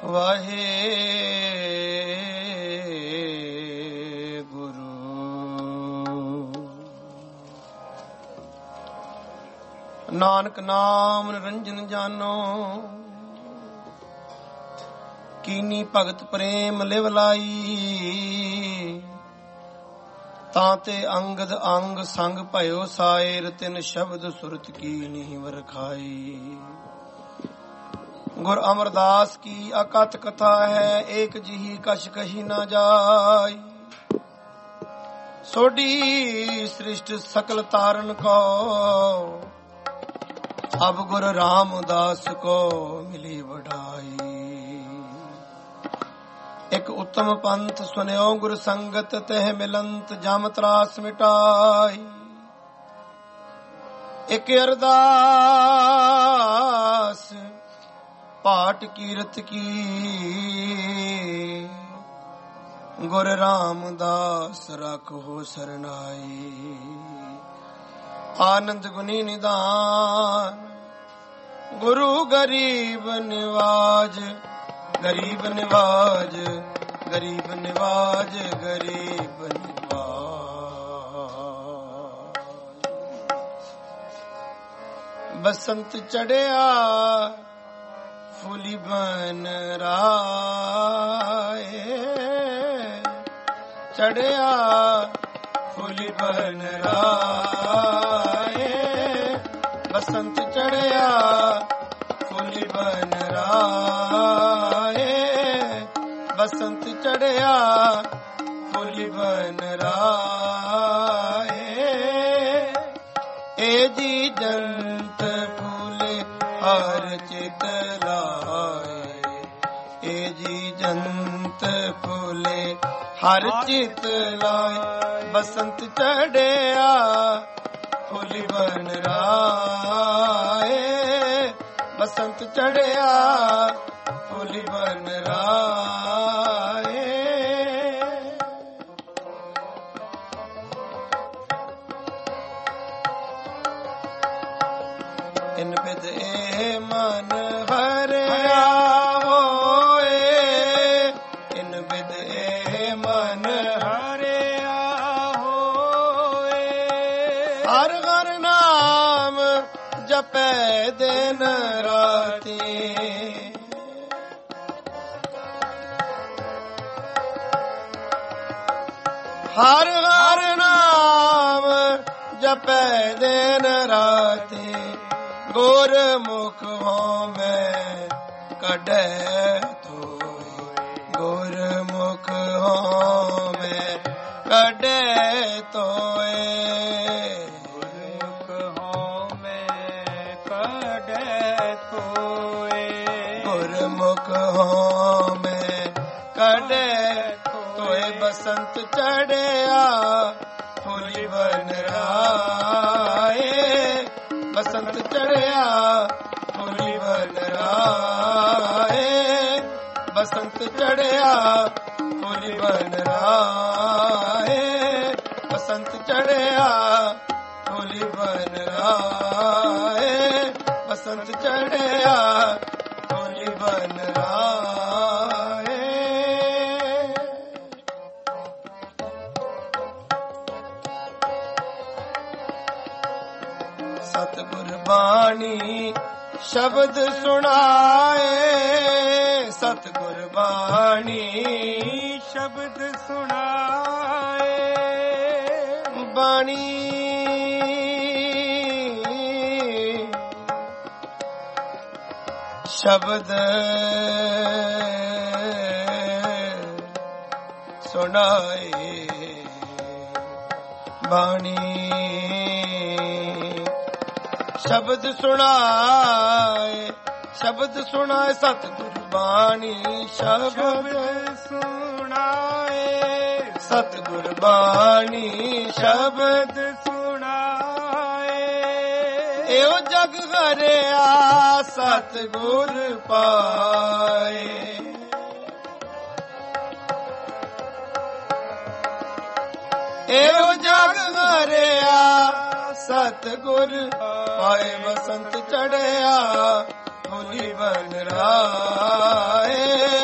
ਵਾਹਿਗੁਰੂ। ਨਾਨਕ ਨਾਮ ਨਿਰੰਜਨ ਜਾਨੋ, ਕੀਨੀ ਭਗਤ ਪ੍ਰੇਮ ਲਿਵ ਲਾਈ। ਤਾਂ ਤੇ ਅੰਗਦ ਅੰਗ ਸੰਗ ਭਇਓ ਸਾਇਰ, ਤਿਨ ਸ਼ਬਦ ਸੁਰਤ ਕੀਨੀ ਵਰਖਾਈ। ਗੁਰ ਅਮਰਦਾਸ ਕੀ ਅਕਥ ਕਥਾ ਹੈ, ਏਕ ਜਿਹੀ ਕਛ ਕਹੀ ਨਾ ਜਾਈ। ਸੋਢੀ ਸ੍ਰਿਸ਼ਟ ਸਕਲ ਤਾਰਨ ਕੋ, ਅਬ ਗੁਰ ਰਾਮਦਾਸ ਕੋ ਮਿਲੀ ਵਡਾਈ। ਇਕ ਉਤਮ ਪੰਥ ਸੁਨਿਓ ਗੁਰ ਸੰਗਤ, ਤਹਿ ਮਿਲੰਤ ਜਮ ਤਰਾਸ ਮਿਟਾਈ। ਇਕ ਅਰਦਾਸ ਪਾਟ ਕੀਰਤ ਕੀ, ਗੁਰ ਰਾਮਦਾਸ ਰੱਖੋ ਸਰਨਾਈ। ਆਨੰਦ ਗੁਨੀ ਨਿਦਾਨ, ਗੁਰੂ ਗਰੀਬ ਨਿਵਾਜ। ਗਰੀਬ ਨਿਵਾਜ, ਗਰੀਬ ਨਿਵਾਜ, ਗਰੀਬ ਨਿਵਾਜ। ਬਸੰਤ ਚੜਿਆ ਫੁੱਲੀ ਬਨ ਰਾਏ, ਚੜਿਆ ਫੁੱਲੀ ਬਨ ਰਾਏ। ਬਸੰਤ ਚੜਿਆ ਫੁੱਲੀ ਬਨ ਰਾਏ, ਬਸੰਤ ਚੜਿਆ ਫੁੱਲੀ ਬਨ ਰਾਏ। ਏ ਜੀ ਜੰਤ ਫੁੱਲੇ ਹਰ ਚਿਤ ਲਾਏ, ਏ ਜੀ ਜੰਤ ਫੁੱਲੇ ਹਰ ਚਿਤ ਲਾਏ। ਬਸੰਤ ਚੜਿਆ ਫੁੱਲੀ ਬਨ ਰਾਏ, ਬਸੰਤ ਚੜਿਆ ਫੁੱਲੀ ਬਨ ਰਾਏ। ਇਨ ਬਿਦ ਏ ਮਨ ਹਰਿਆ ਹੋਏ, ਇਨ ਬਿਦ ਏ ਮਨ ਹਰਿਆ ਹੋਏ। ਹਰ ਹਰ ਨਾਮ ਜਪੈ ਦਿਨ ਰਾਤੀ, ਹਰ ਹਰ ਨਾਮ ਜਪੈ ਦਿਨ ਰਾਤੀ। ਗੁਰਮੁਖ ਹੋਮੈ ਕੱਢੈ ਧੋਏ, ਗੁਰਮੁਖ ਹੋਮੈ ਕੱਢੈ ਧੋਏ। ਗੁਰਮੁਖ ਹੋਮੈ ਕੱਢੈ ਧੋਏ, ਗੁਰਮੁਖ ਹੋਮੈ ਕੱਢੈ ਧੋਏ। ਬਸੰਤ ਚੜਿਆ ਫੁੱਲੀ ਬਨ ਰਾਏ, ਬਸੰਤ ਚੜਿਆ ਫੁੱਲੀ ਬਨ ਰਾਏ। ਬਸੰਤ ਚੜਿਆ ਫੁੱਲੀ ਬਨ ਰਾਏ, ਬਸੰਤ ਚੜਿਆ ਫੁੱਲੀ ਬਨ ਰਾਏ। ਬਸੰਤ ਚੜਿਆ ਫੁੱਲੀ ਬਨ ਰਾਏ। ਸਤਿਗੁਰ ਬਾਣੀ ਸ਼ਬਦ ਸੁਣਾਏ, ਸਤਿਗੁਰ ਬਾਣੀ ਸ਼ਬਦ ਸੁਣਾਏ। ਬਾਣੀ ਸ਼ਬਦ ਸੁਣਾਏ, ਬਾਣੀ ਸ਼ਬਦ ਸੁਣਾਏ। ਸ਼ਬਦ ਸੁਣਾਏ ਸਤਿਗੁਰ ਬਾਣੀ ਸ਼ਬਦ ਸੁਣਾਏ, ਸਤਿਗੁਰ ਬਾਣੀ ਸ਼ਬਦ ਸੁਣਾਏ। ਇਹੋ ਜਗ ਹਰਿਆ ਸਤਿਗੁਰ ਪਾਏ, ਇਹੋ ਜਗ ਹਰਿਆ ਸਤਿਗੁਰ ਪਾਏ। ਬਸੰਤ ਚੜਿਆ ਫੁੱਲੀ ਬਨ ਰਾਏ,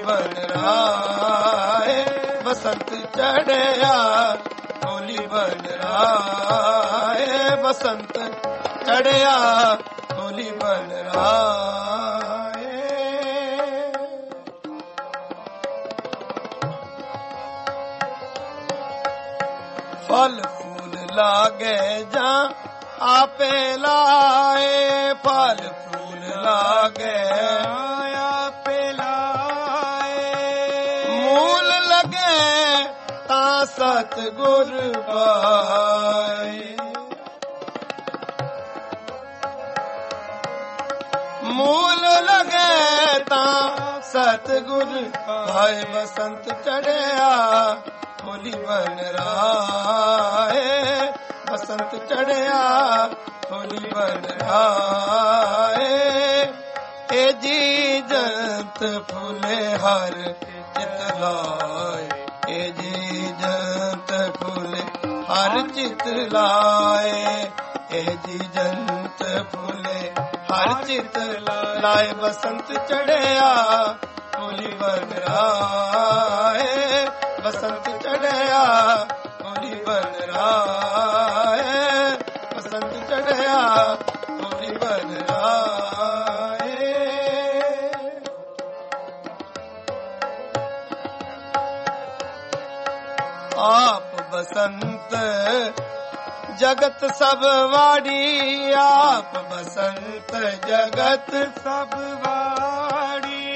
ਬਨ ਰਾਏ ਬਸੰਤ ਚੜਿਆ ਹੋਲੀ ਬਨ ਰਾਏ ਬਸੰਤ ਚੜਿਆ ਹੋਲੀ ਬਨ ਰਾਏ। ਫਲ ਫੂਲ ਲਾਗੇ ਜਾਂ ਆਪੇ ਲਾਏ ਫਲ ਫੂਲ ਲਾਗੇ ਆਪੇ ਲਾਏ ਮੂਲ ਲਗੇ ਤਾਂ ਸਤਿਗੁਰ ਪਾਏ ਮੂਲ ਲਗੇ ਤਾਂ ਸਤਿਗੁਰ ਪਾਏ ਬਸੰਤ ਚੜਿਆ ਹੋਲੀ ਬਨ ਰਾਏ ਬਸੰਤ ਚੜਿਆ ਹੋਲੀ ਬਨ ਰਾਏ। ਏ ਜੀ ਜੰਤ ਫੁੱਲੇ ਹਰ ਚਿਤ ਲਾਏ ਏ ਜੀ ਜੰਤ ਫੁੱਲੇ ਹਰ ਚਿਤ ਲਾਏ ਏ ਜੀ ਜੰਤ ਫੁੱਲੇ ਹਰ ਚਿਤ ਲਾਏ ਬਸੰਤ ਚੜਿਆ ਹੋਲੀ ਬਨ ਰਾਏ ਬਸੰਤ ਚੜਿਆ ਹੋਲੀ ਬਨ ਰਾਏ ਬਸੰਤ ਚੜਿਆ ਹੋਲੀ ਬਨ ਰਾਏ। ਆਪ ਬਸੰਤ ਜਗਤ ਸਭ ਵਾੜੀ ਆਪ ਬਸੰਤ ਜਗਤ ਸਭ ਵਾੜੀ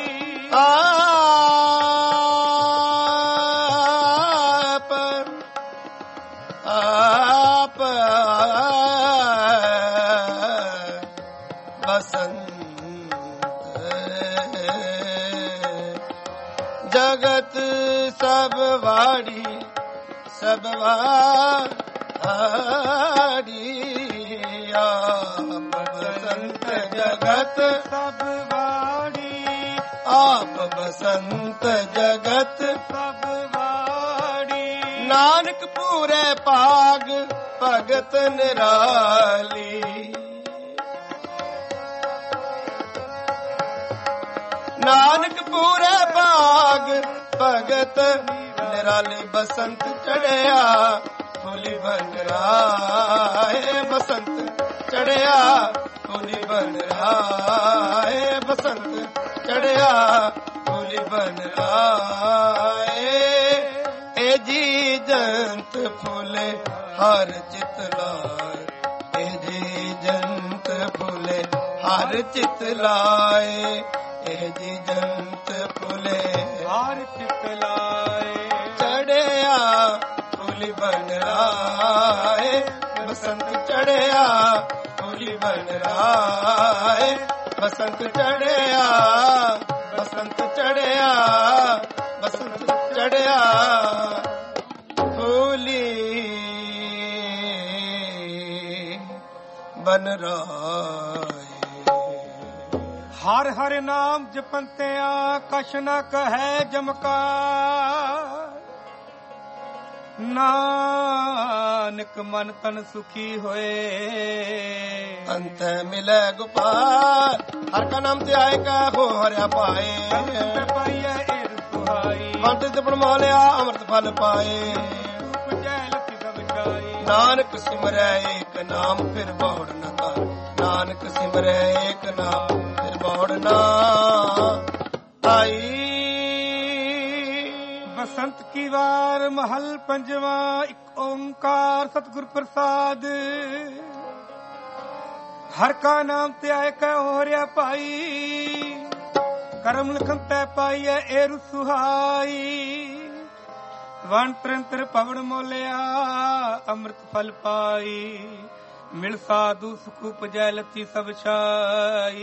ਆਪ ਬਸੰਤ ਜਗਤ ਸਭ ਵਾੜੀ ਸਭ ਵਾੜੀ ਆਪ ਬਸੰਤ ਜਗਤ ਸਭ ਵਾੜੀ ਆਪ ਬਸੰਤ ਜਗਤ ਸਭ ਵਾੜੀ ਨਾਨਕ ਪੂਰੇ ਭਾਗ ਭਗਤ ਨਿਰਾਲੀ ਨਾਨਕ ਪੂਰੇ ਭਾਗ ਭਗਤ ਨਿਰਾਲੀ ਬਸੰਤ ਚੜਿਆ ਹੋਲੀ ਬਨ ਰਾਏ ਬਸੰਤ ਚੜਿਆ ਹੋਲੀ ਬਨ ਰਾਏ ਬਸੰਤ ਚੜਿਆ ਹੋਲੀ ਬਨ ਰਾਏ। ਏ ਜੀ ਜੰਤ ਫੁੱਲੇ ਹਰ ਚਿਤ ਲਾਏ ਏ ਜੀ ਜੰਤ ਫੁੱਲੇ ਹਰ ਚਿਤ ਲਾਏ ਏ ਜੀ ਜੰਤ ਫੁੱਲੇ ਹਰ ਚਿਤ ਲਾਏ ਚੜਿਆ ਹੋਲੀ ਬਨ ਰਾਏ ਬਸੰਤ ਚੜਿਆ ਹੋਲੀ ਬਨ ਰਾਏ ਬਸੰਤ ਚੜਿਆ ਬਸੰਤ ਚੜਿਆ ਬਸੰਤ ਚੜਿਆ ਹੋਲੀ ਬਨ ਰਾਏ। ਹਰ ਹਰ ਨਾਮ ਜਪੰਤਿਆਂ ਕਛ ਨ ਕਹੈ ਜਮਕਾਰ ਨਾਨਕ ਮਨ ਤਨ ਸੁਖੀ ਹੋਏ ਅੰਤ ਮਿਲੇ ਗੁਪਾਲ ਹਰ ਕਾ ਨਾਮ ਤੇ ਆਏ ਕਾ ਹੋ ਹਰਿਆ ਪਾਏ ਪਾਈਐ ਏਰ ਸੁਹਾਈ ਵੰਡ ਜਪਨ ਮੋਲਿਆ ਅੰਮ੍ਰਿਤ ਫਲ ਪਾਏ ਨਾਨਕ ਸਿਮਰੈ ਏਕ ਨਾਮ ਫਿਰ ਬੌੜ ਨ ਕਰ ਨਾਨਕ ਸਿਮਰੈ ਏਕ ਨਾਮ ਫਿਰ ਬੌੜ ਨਾ ਆਈ। ਬਸੰਤ ਕੀ ਵਾਰ ਮਹਲ ਪੰਜਵਾ ਇੱਕ ਓੰਕਾਰ ਸਤਿਗੁਰ ਪ੍ਰਸਾਦ ਹਰ ਕਾ ਨਾਮ ਤੇ ਆਏ ਕੈ ਹੋਰਿਆ ਭਾਈ ਕਰਮ ਲਿਖਨ ਤੈ ਪਾਈਐ ਏਰ ਸੁਹਾਈ ਵਣ ਤਰੰਤਰ ਪਵਨ ਮੋਲਿਆ ਅੰਮ੍ਰਿਤ ਫਲ ਪਾਈ ਮਿਲ ਸਾਧੂ ਸੁਖ ਉਪਜੈ ਲਤੀ ਸਭ ਛਾਈ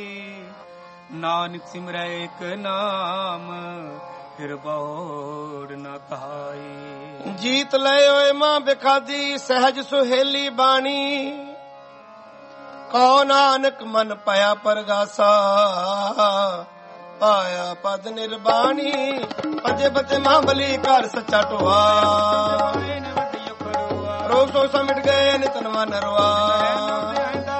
ਨਾਨਕ ਸਿਮਰੈ ਏਕ ਨਾਮ ਫਿਰ ਬੌੜ ਨ ਕਹਾਈ। ਜੀਤ ਲਏ ਓਏ ਮਾਂ ਬਿਖਾਦੀ ਸਹਿਜ ਸੁਹੇਲੀ ਬਾਣੀ ਕਉ ਨਾਨਕ ਮਨ ਪਾਇਆ ਪਰਗਾਸਾ ਪਾਇਆ ਪਦ ਨਿਰਬਾਣੀ ਭਜੇ ਬਤੇ ਮਾਂ ਬਲੀ ਘਰ ਸੱਚਾ ਟੋਆ ਰੋਗ ਸੋ ਸਮਿਟ ਗਏ ਨਿਤਨ ਮਨ ਰਵਾ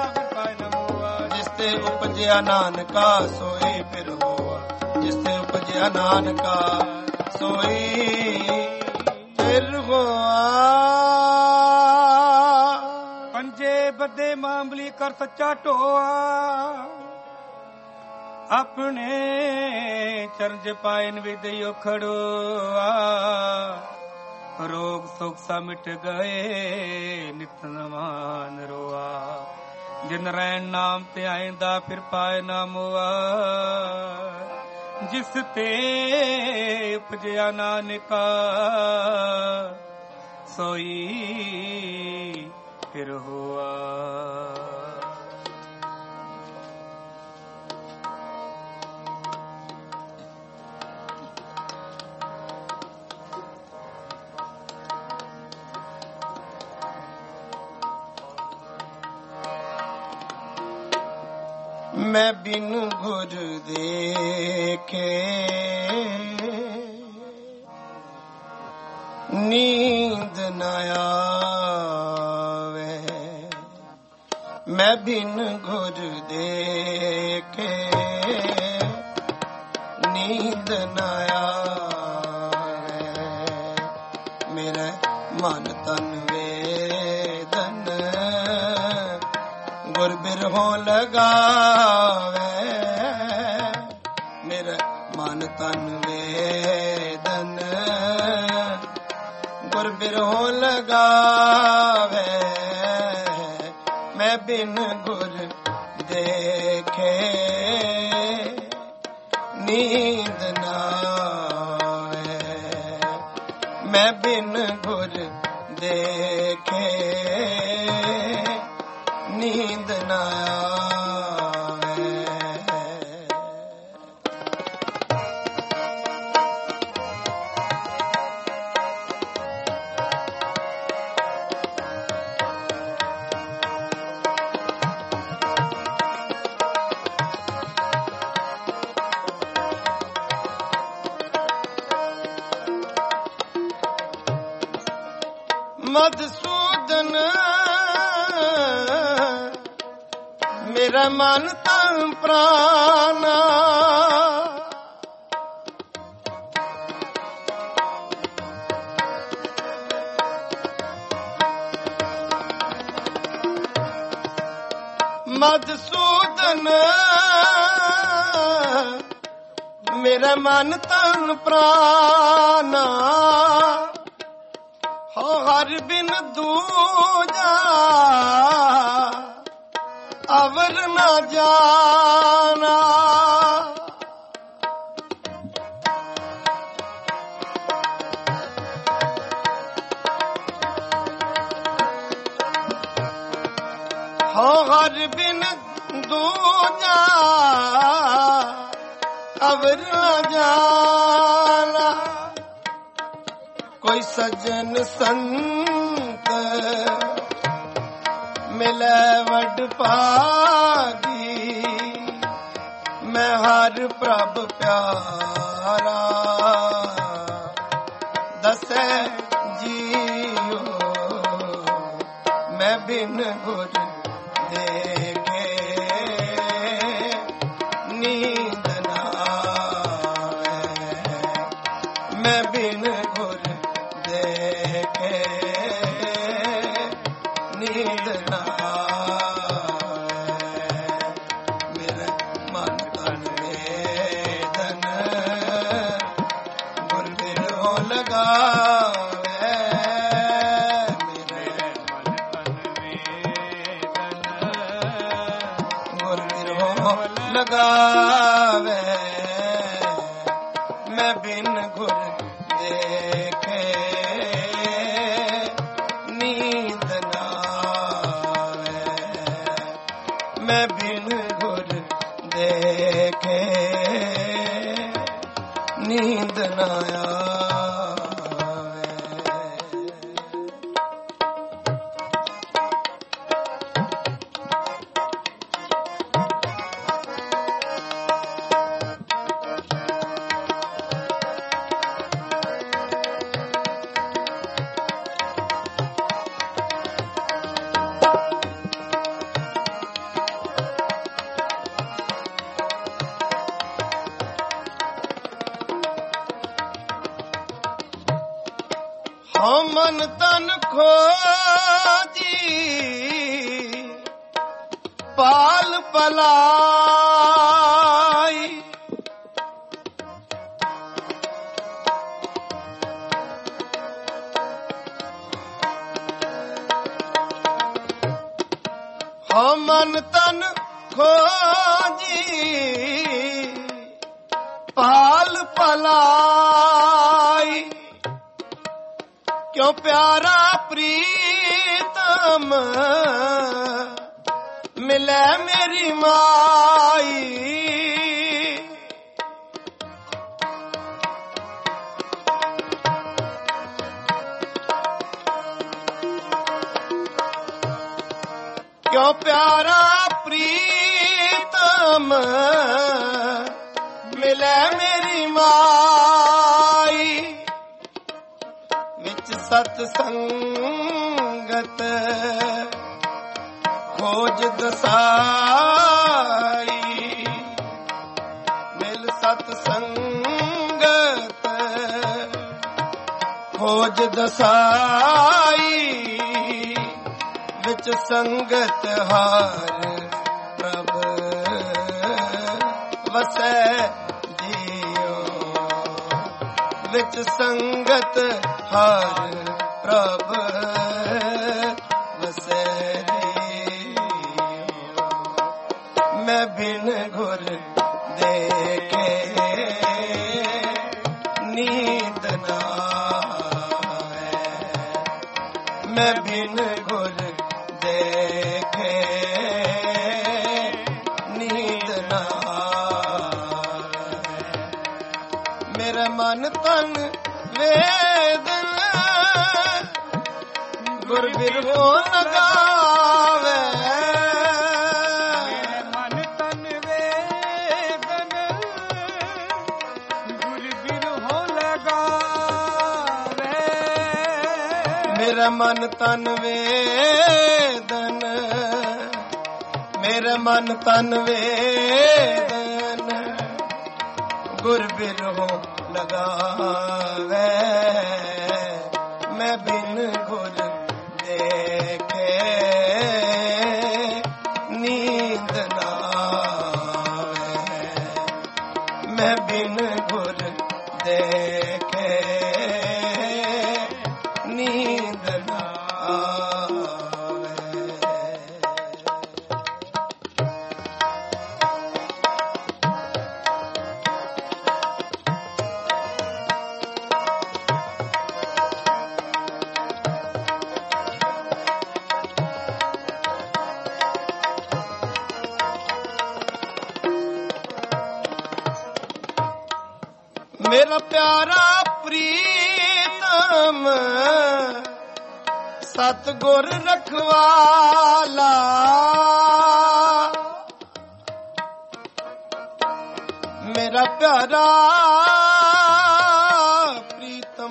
ਜਿਸ ਤੇ ਉਪਜਿਆ ਨਾਨਕਾ ਸੋਈ ਫਿਰ ਹੋਆ ਜਿਸ ਤੇ ਉਪਜਿਆ ਉਪਜਿਆ ਨਾਨਕਾ ਸੋਈ ਫਿਰ ਹੋਆ। ਪੰਜੇ ਬੱਦੇ ਮਾਂਬਲੀ ਕਰ ਸੱਚਾ ਢੋਆ, ਆਪਣੇ ਚਰਜ ਪਾਇਨ ਵਿਦਿਓ ਖੜੋਆ। ਰੋਗ ਸੁਖ ਸਾ ਮਿਟ ਗਏ ਨਿਤ ਨਵਾਨ ਰੋਆ। ਜਿਨ ਰੈਣ ਨਾਮ ਤੇ ਆਇਂਦਾ ਫਿਰ ਪਾਏ ਨਾ ਮੋਆ। ਜਿਸ ਤੇ ਉਪਜਿਆ ਨਾਨਕਾ ਸੋਈ ਫਿਰ ਹੋਆ। ਮੈਂ ਬਿਨ ਗੁਰ ਦੇਖੇ ਨੀਂਦ ਨਾ ਆਵੇ। ਮੈਂ ਬਿਨ ਗੁਰ ਦੇਖੇ ਨੀਂਦ ਨਾ ਆਵੇ। ਮੇਰੇ ਮਨ ਤਨ ਵੇਦਨ ਗੁਰ ਬਿਰਹੋਂ ਲਗਾਵੇ। ਮੇਰੇ ਮਨ ਤਨ ਵੇਦਨ ਗੁਰ ਬਿਰਹੋਂ ਲਗਾਵੇ। ਮੈਂ ਬਿਨ ਗੁਰ ਦੇਖੇ ਨੀਂਦ ਨਾ ਆਵੇ। ਮੈਂ ਬਿਨ ਗੁਰ ਦੇਖੇ ਨੀਂਦ ਨਾ ਆਵੇ। ਮਧੂਸੂਦਨ ਮੇਰਾ ਮਨ ਤਨ ਪ੍ਰਾਨ ਮਧੂਸੂਦਨ ਮੇਰਾ ਮਨ ਤਨ ਪ੍ਰਾਨ ਹੋ ਹਰ ਬਿਨ ਦੂਜਾ ਅਵਰ ਨਾ ਜਾਣਾ। ਹੋ ਹਰ ਬਿਨ ਦੂਜਾ ਅਵਰ ਨਾ ਜਾਣਾ। ਕੋਈ ਸੱਜਣ ਸੰਤ ਮਿਲੈ ਵਡ ਭਾਗੀ। ਮੈਂ ਹਰ ਪ੍ਰਭ ਪਿਆਰਾ ਦਸੈ ਜੀਓ। ਮੈਂ ਬਿਨ ਗੁਰ ਦੇਖੇ ਨੀਂਦ ਨਾ ਆਵੇ। ਮੈਂ ਬਿਨ ਗੁਰ ਦੇਖੇ ਨੀਂਦ ਨਾ ਆਵੇ। ਮੇਰੇ ਮਨ ਤਨ ਵੇਦਨ ਗੁਰ ਬਿਰਹੋਂ ਲਗਾਵੇ। ਮੇਰੇ ਮਨ ਤਨ ਵੇਦਨ ਗੁਰ ਬਿਰਹੋਂ ਲਗਾਵੇ। ਮੈਂ ਬਿਨ ਗੁਰ ਦੇਖੇ ਨੀਂਦ ਨਾ ਆਵੇ। ਮੈਂ ਬਿਨ ਗੁਰ ਦੇਖੇ ਨੀਂਦ ਨਾ ਆਵੇ। ਹਉ ਮਨ ਤਨ ਖੋਜੀ ਪਾਲ ਪਲਾਈ ਹਉ ਮਨ ਤਨ ਖੋਜੀ ਪਾਲ ਪਲਾਈ ਕਿਉ ਪਿਆਰਾ ਪ੍ਰੀਤਮ ਮਿਲੇ ਮੇਰੀ ਮਾਈ ਕਿਉ ਪਿਆਰਾ ਪ੍ਰੀਤਮ ਮਿਲੇ ਮੇਰੀ ਮਾਈ ਵਿੱਚ ਸਤ ਸੰਗਤ ਖੋਜ ਦਸਾਈ ਮਿਲ ਸਤ ਸੰਗਤ ਖੋਜ ਦਸਾਈ ਵਿੱਚ ਸੰਗਤ ਹਾਰ ਪ੍ਰਭ ਵਸੈ ਜੀਓ ਵਿੱਚ ਸੰਗਤ ਹਾਰ ਪ੍ਰਭ ਵਸੈ ਜੀਓ ਮੈਂ ਬਿਨ ਗੁਰ ਦੇਖੇ ਨੀਂਦ ਨਾ ਆਵੇ ਮੈਂ ਬਿਨ ਗੁਰ ਦੇਖੇ ਨੀਂਦ ਨਾ ਆਵੇ ਮੇਰਾ ਮਨ ਤਨ ਵੇਦਨ ਗੁਰ ਬਿਰਹੋ ਲਗਾਵੇ ਮਨ ਤਨ ਵੇਦਨ ਗੁਰ ਬਿਰਹੋ ਲਗਾਵੇ ਮੇਰਾ ਮਨ ਤਨ ਵੇਦਨ ਮੇਰਾ ਮਨ ਤਨ ਵੇਦਨ ਗੁਰ ਬਿਰਹੋ ਲਗਾਵੇ ਮੈਂ ਬਿਨ ਗੁਰ ਦੇਖੇ ਨੀਂਦ ਨਾ ਆਵੇ ਮੈਂ ਬਿਨ ਗੁਰ ਦੇਖੇ ਨੀਂਦ ਨਾ ਆਵੇ ਮੇਰਾ ਪਿਆਰਾ ਪ੍ਰੀਤਮ ਸਤਿਗੁਰ ਰਖਵਾਲਾ ਮੇਰਾ ਪਿਆਰਾ ਪ੍ਰੀਤਮ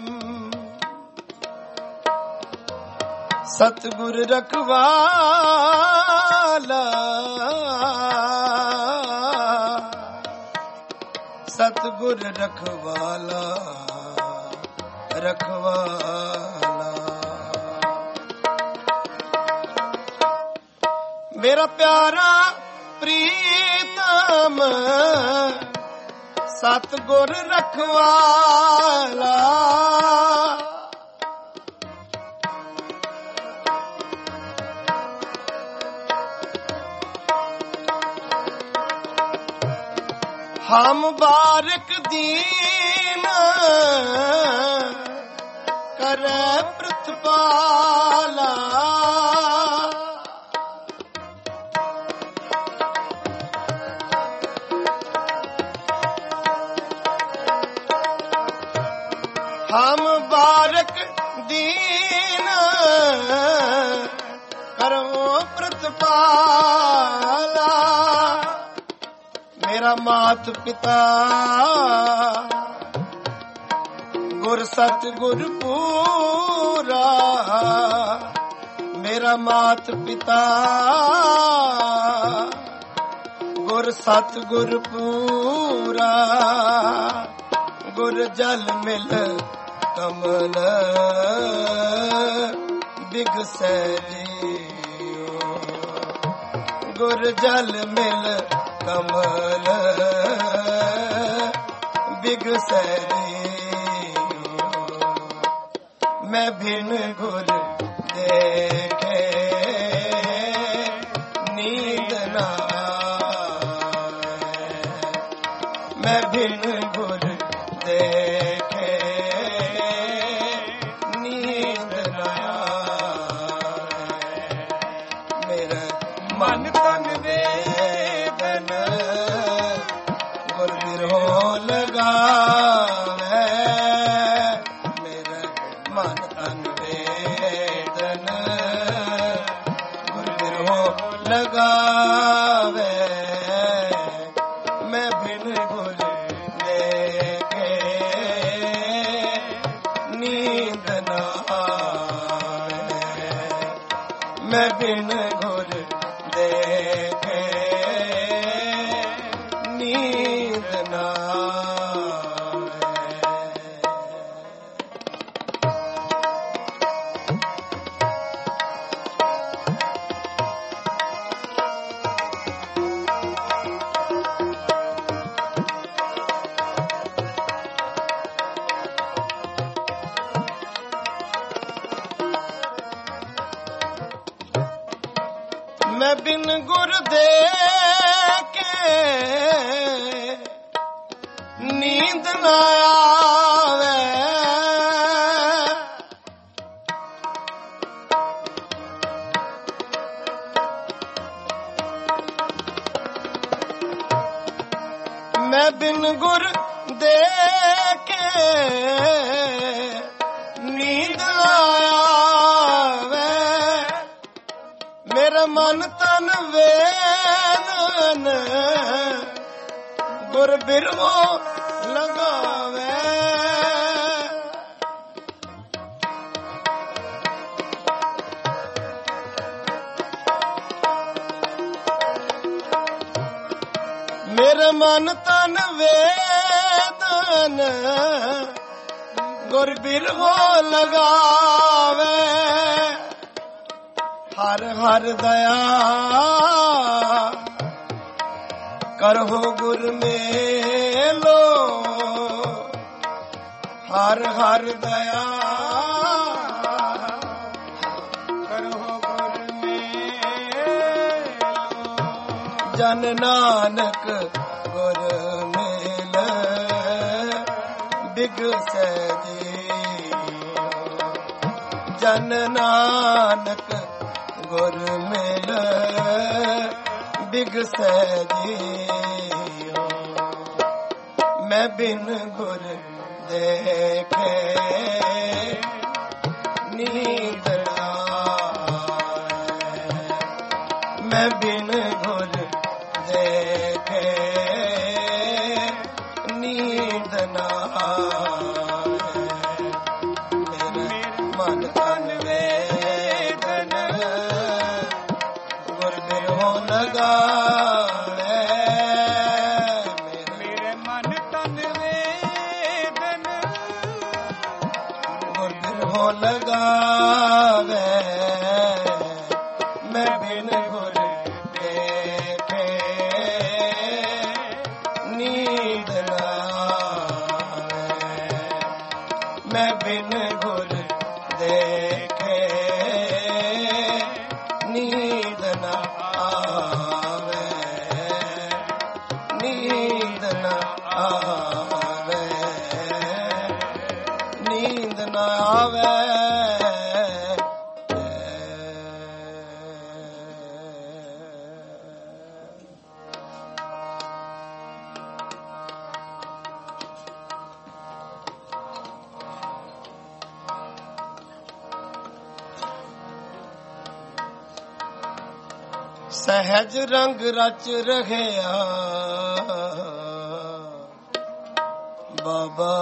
ਸਤਿਗੁਰ ਰਖਵਾਲਾ ਸਤਿਗੁਰ ਰਖਵਾਲਾ ਰਖਵਾਲਾ ਮੇਰਾ ਪਿਆਰਾ ਪ੍ਰੀਤਮ ਸਤਿਗੁਰ ਰਖਵਾਲਾ ਹਮ ਬਾਰਕ ਦੀਨ ਕਰੈ ਪ੍ਰਤਪਾਲਾ ਹਮ ਬਾਰਕ ਦੀਨ ਕਰੋ ਪ੍ਰਤਪਾਲਾ ਮੇਰਾ ਮਾਤ ਪਿਤਾ ਗੁਰ ਸਤ ਗੁਰ ਪੂਰਾ ਮੇਰਾ ਮਾਤ ਪਿਤਾ ਗੁਰ ਸਤ ਗੁਰ ਪੂਰਾ ਗੁਰ ਜਲ ਮਿਲ ਕਮਲ ਬਿਗਸੈ ਜੀਓ। ਗੁਰ ਜਲ ਮਿਲ ਕਮਲ ਬਿਗਸੈ ਜੀਓ। ਮੈਂ ਬਿਨ ਗੁਰ ਦੇਖੇ ਨੀਂਦ ਨਾ ਆਵੇ। ਮੈਂ ਬਿਨ ਗੁਰ ਦੇਖੇ ਨੀਂਦ ਨਾ ਆਵੇ। ਮੇਰਾ ਮਨ ਤਨ ਵੇਦਨ ਗੁਰ ਬਿਰਹੋ ਲਗਾਵੇ। ਮੇਰਾ ਮਨ ਤਨ ਵੇਦਨ ਗੁਰ ਬਿਰਹੋ ਲਗਾਵੇ। ਮੈਂ ਬਿਨ ਗੁਰ ਦੇਖੇ ਨੀਂਦ ਨਾ ਆਵੇ। ਮੈਂ ਬਿਨ ਗੁਰ ਦੇਖੇ ਨੀਂਦ ਨਾ ਆਵੇ। ਮੈਂ ਬਿਨ ਗੁਰ ਦੇਖੇ ਨੀਂਦ ਨਾ ਆਵੇ। ਮੈਂ ਬਿਨ ਗੁਰ ਦੇਖੇ ਨੀਂਦ ਨਾ ਆਵੇ। ਮੇਰਾ ਮਨ ਤਨ ਵੇਦਨ ਗੁਰ ਬਿਰਹੋ ਲਗਾਵੇ। ਮੇਰਾ ਮਨ ਤਨ ਵੇਦਨ ਗੁਰ ਬਿਰਹੋ ਲਗਾਵੇ। ਹਰ ਹਰ ਦਇਆ ਕਰਹੁ ਗੁਰ ਮੇਲੋ। ਹਰ ਹਰ ਦਇਆ ਕਰਹੁ ਗੁਰ ਮੇਲੋ। ਜਨ ਨਾਨਕ ਗੁਰ ਮੇਲ ਬਿਗਸੈ ਜੀਓ। ਜਨ ਨਾਨਕ ਗੁਰ ਮਿਲ ਬਿਗਸੈ ਜੀਓ। ਮੈਂ ਬਿਨ ਗੁਰ ਦੇਖੇ ਨੀਂਦ ਨਾ ਆਵੇ। ਮੈਂ ਬਿਨ ਗੁਰ ਦੇਖੇ ਨੀਂਦ ਨਾ ਆਵੇ। ਮੇਰੇ ਮਨ ਤਨ ਵੇਦਨ ਗੁਰ ਬਿਰਹੋ ਲਗਾਵੇ। ਮੇਰੇ ਮਨ ਤਨ ਵੇਦਨ ਗੁਰ ਬਿਰਹੋ ਲਗਾਵੇ। ਮੈਂ ਬਿਨ ਗੁਰ ਦੇਖੇ ਨੀਂਦ ਨਾ ਆਵੇ। ਮੈਂ ਬਿਨ ਗੁਰ ਦੇਖੇ ਨੀਂਦ ਨਾ ਆਵੇ। ਨੀਂਦ ਨਾ ਆਵੇ। ਨੀਂਦ ਨਾ ਆਵੇ। ਸਹਿਜ ਰੰਗ ਰਚ ਰਹਿਆ ਬਾਬਾ।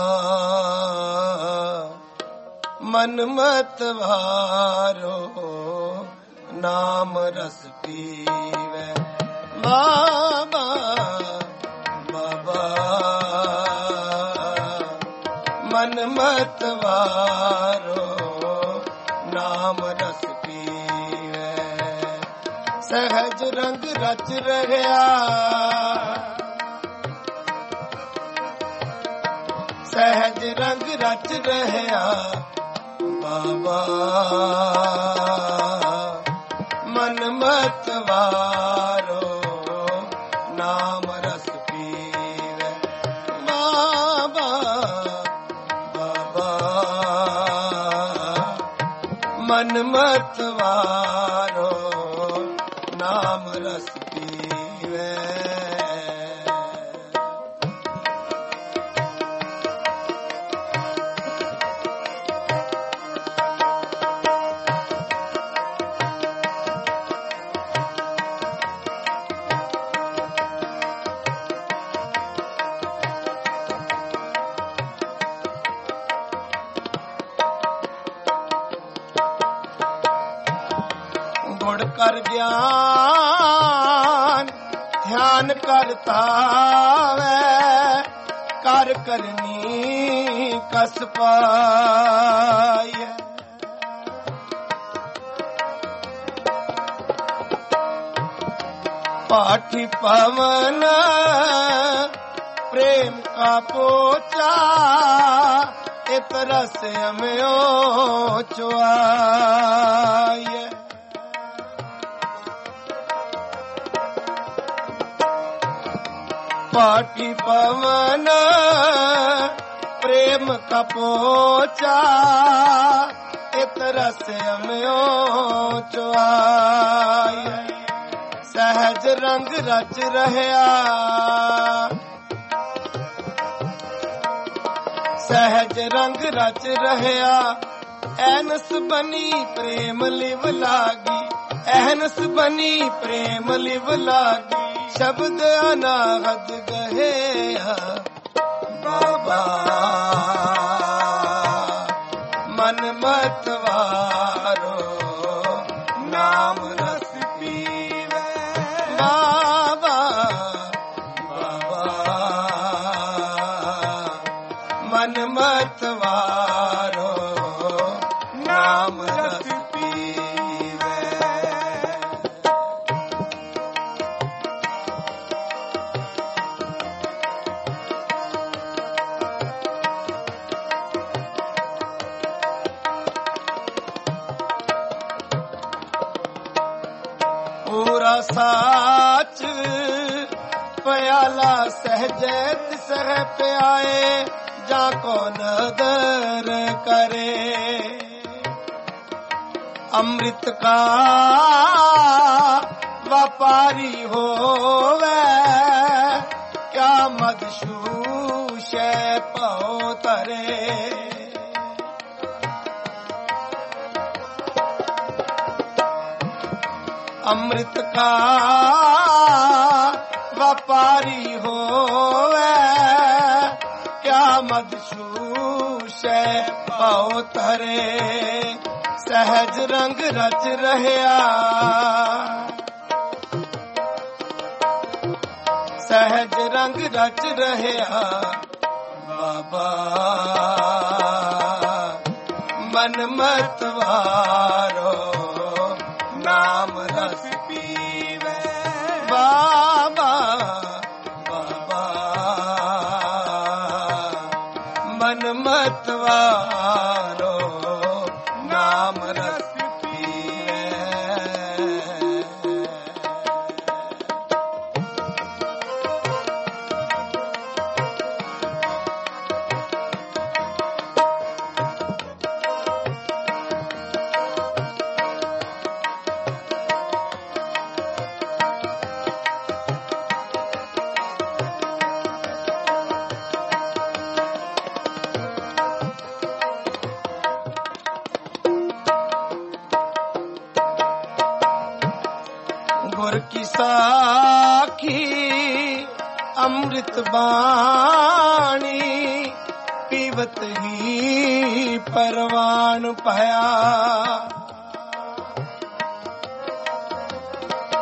ਮਨ ਮਤ ਵਾਰੋ ਨਾਮ ਰਸ ਪੀਵੇ ਬਾਬਾ। ਬਾਬਾ ਮਨ ਮਨ ਮਤ ਵਾਰੋ ਨਾਮ ਰਸ ਪੀਵੇ ਸਹਿਜ ਰੰਗ ਰਚ ਰਹਿਆ ਸਹਿਜ ਰੰਗ ਰਚ ਰਹਿਆ ਬਾਬਾ ਮਨ ਮਤ ਵਾਰੋ ਨਾਮ ਰਸ ਪੀਵੇ ਬਾਬਾ ਬਾਬਾ ਮਨ ਮਤ ਵਾਰੋ ਨਾਮ ਰਸ ਪੀਵੇ ਗੁਣ ਕਰ ਗਿਆਨ ਧਿਆਨ ਕਰਤਾ ਵੈ ਕਰ ਕਰਨੀ ਕਸ ਪਾਈਐ ਪਾਠੀ ਪਵਨ ਪ੍ਰੇਮ ਕਾ ਪੋਚਾ ਇਤ ਰਸ ਅਮਿਓ ਚੁਆਈਐ पाठी पवन प्रेम कपोचा इत रस अम्यो चुआई सहज रंग रच रहया सहज रंग रच रहया ऐनस बनी प्रेम लिव लागी ऐनस बनी प्रेम लिव लागी शब्द अनाहद गहेया बाबा मन मत वारो नाम रस पीवे बाबा बाबा मन मत वारो नाम रस पूरा साच प्याला सहजत सह प्याए जाको नदर करे अमृत का व्यापारी होवे क्या मदशूष पाओ तरे अमृत का व्यापारी होवे क्या मदशूष पाओ तरे सहज रंग रच रहया सहज रंग रच रहया बाबा मन मत वारो नाम रस पीवे बाबा बाबा मन मत वारो नाम रस पीवे गुर की साखी अमृत बाणी पीवत ही परवान पाया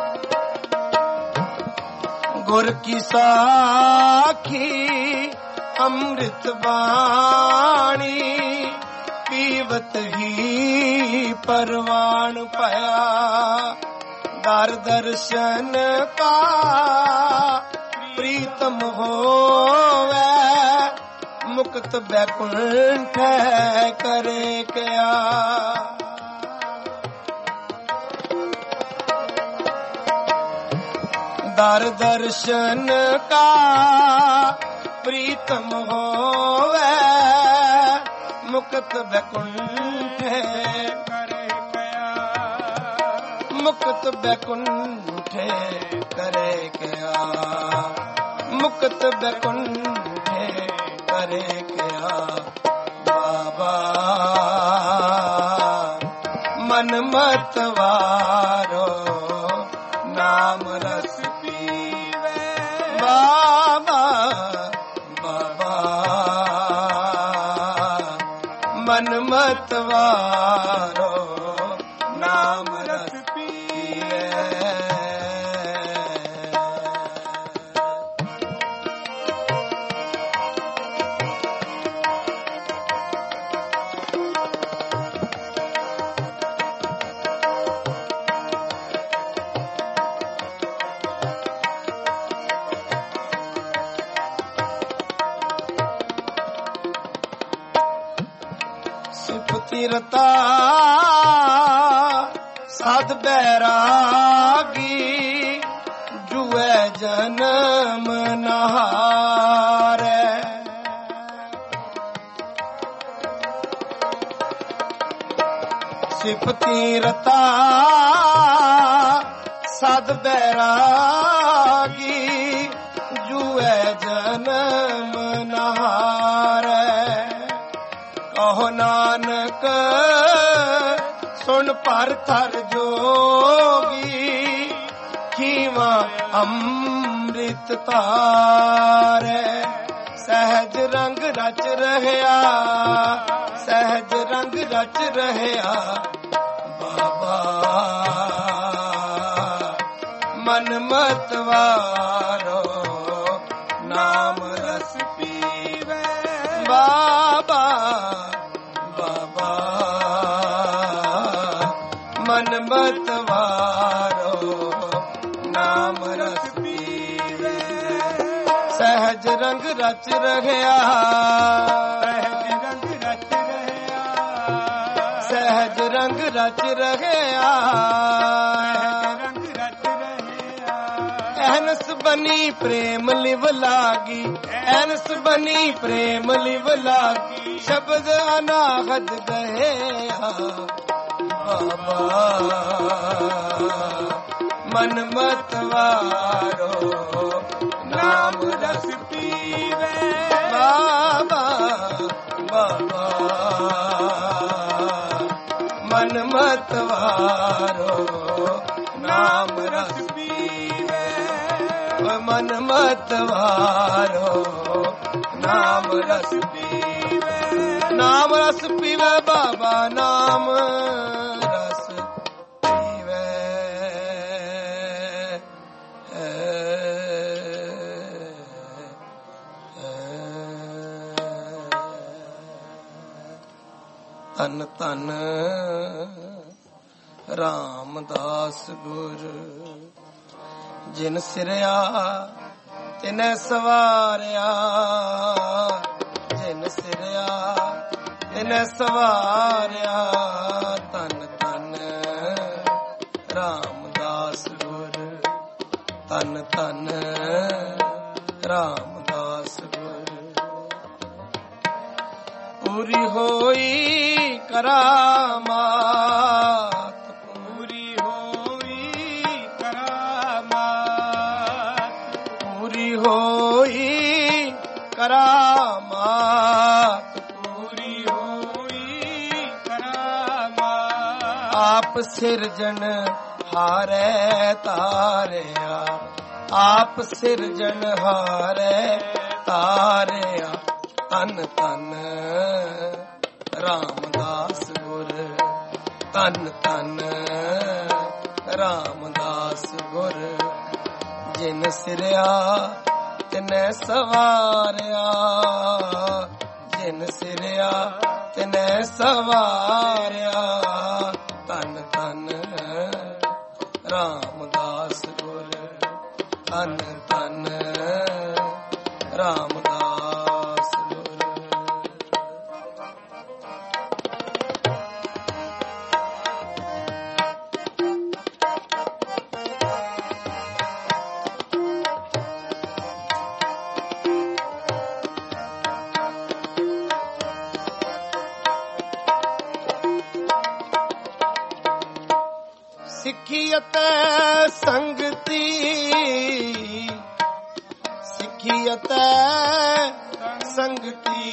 गुर की साखी ਅੰਮ੍ਰਿਤ ਬਾਣੀ ਪੀਵਤ ਹੀ ਪਰਵਾਨ ਭਇਆ। ਦਰ ਦਰਸ਼ਨ ਕਾ ਪ੍ਰੀਤਮ ਹੋਵੇ ਮੁਕਤ ਬੈਕੁੰਠ ਕਰੇ ਕਿਆ। ਦਰ ਦਰਸ਼ਨ ਕਾ ਪ੍ਰੀਤਮ ਹੋਵੇ ਮੁਕਤ ਬੈਕੁੰਠ ਕਰੇ ਕਿਆ। ਮੁਕਤ ਬੈਕੁੰਠ ਕਰੇ ਕਿਆ। ਮੁਕਤ ਬੈਕੁੰਠ ਕਰੇ ਕਿਆ। ਬਾਬਾ ਮਨ ਮਤ ਵਾਰੋ ਨਾਮ ਰਸ ਪੀਵੇ। ਬਾਬਾ ਬਾਬਾ ਮਨ ਮਤ ਵਾਰੋ ਨਾਮ ਰਸ ਪੀਵੇ। ਸਿਫਤੀ ਰਤਾ ਸਾਧ ਬੈਰਾਗੀ ਜੁਐ ਜਨਮ ਨਹਾਰੈ। ਸਿਫਤੀ ਰਤਾ ਸਾਧ ਬੈਰਾਗੀ ਜੁਐ ਜਨਮ ਨਹਾਰੈ। ਕਹੋ ਨਾਨਕ ਸੁਣ ਪਰ ਥਰ ਜੋਗੀ ਖੀਵਾ ਅੰਮ੍ਰਿਤ ਧਾਰੈ। ਸਹਿਜ ਰੰਗ ਰਚ ਰਹਿਆ ਸਹਿਜ ਰੰਗ ਰਚ ਰਹਿਆ। ਬਾਬਾ ਮਨ ਮਤ ਵਾਰੋ ਨਾਮ ਰਸ ਪੀਵੇ। ਬਾਬਾ ਬਾਬਾ ਮਨ ਮਤ ਵਾਰੋ ਨਾਮ ਰਸ ਪੀਵੇ। ਸਹਿਜ ਰੰਗ ਰਚ ਰਹਿਆ ਸਹਿਜ ਰੰਗ ਰਚ ਰਹਿਆ। ਸਹਿਜ ਰੰਗ ਰਚ ਰਹਿਆ। ਰੰਗ ਰਚ ਰਹਿਆ। ਐਨਸ ਬਨੀ ਪ੍ਰੇਮ ਲਿਵ ਲਾਗੀ। ਐਨਸ ਬਨੀ ਪ੍ਰੇਮ ਲਿਵ ਲਾਗੀ। ਸ਼ਬਦ ਅਨਾਹਦ ਗਇਆ। ਬਾਬਾ ਮਨ ਮਤ ਵਾਰੋ ਨਾਮ ਰਸ ਪੀਵੇ। ਬਾਬਾ ਬਾਬਾ ਮਨ ਮਤ ਵਾਰੋ ਨਾਮ ਰਸ ਪੀਵੇ। ਮਨ ਮਤ ਵਾਰੋ ਨਾਮ ਰਸ ਪੀਵੇ। ਨਾਮ ਰਸ ਪੀਵੇ ਬਾਬਾ ਨਾਮ ਰਸ ਪੀਵੇ। ਧੰਨ ਧੰਨ ਰਾਮਦਾਸ ਗੁਰ ਜਿਨ ਸਿਰਿਆ ਤਿਨੈ ਸਵਾਰਿਆ। ਜਿਨ ਸਿਰਿਆ ਤਿਨੈ ਸਵਾਰਿਆ। ਧੰਨ ਧੰਨ ਰਾਮਦਾਸ ਗੁਰ ਧੰਨ ਧੰਨ ਰਾਮਦਾਸ ਗੁਰ। ਪੂਰੀ ਹੋਈ ਕਰਾਮਾਤ ਪੂਰੀ ਹੋਈ ਕਰਾਮਾਤ। ਪੂਰੀ ਹੋਈ ਕਰਾਮਾਤ। ਪੂਰੀ ਹੋਈ ਕਰਾਮਾਤ। ਆਪ ਸਿਰਜਣ ਹਾਰੈ ਤਾਰਿਆ। ਆਪ ਸਿਰਜਣ ਹਾਰੈ ਤਾਰਿਆ। ਧੰਨ ਧੰਨ ਰਾਮਦਾਸ ਗੁਰ ਧੰਨ ਧੰਨ ਰਾਮਦਾਸ ਗੁਰ ਜਿਨ ਸਿਰਿਆ ਤਿਨੈ ਸਵਾਰਿਆ, ਜਿਨ ਸਿਰਿਆ ਤਿਨੈ ਸਵਾਰਿਆ। ਧੰਨ ਧੰਨ ਰਾਮਦਾਸ ਗੁਰ, ਧੰਨ ਧੰਨ ਰਾਮਦਾਸ ਗੁਰ। ਸਿੱਖੀ ਅਤੇ ਸੰਗਤੀ, ਸਿੱਖੀ ਅਤੇ ਸੰਗਤੀ,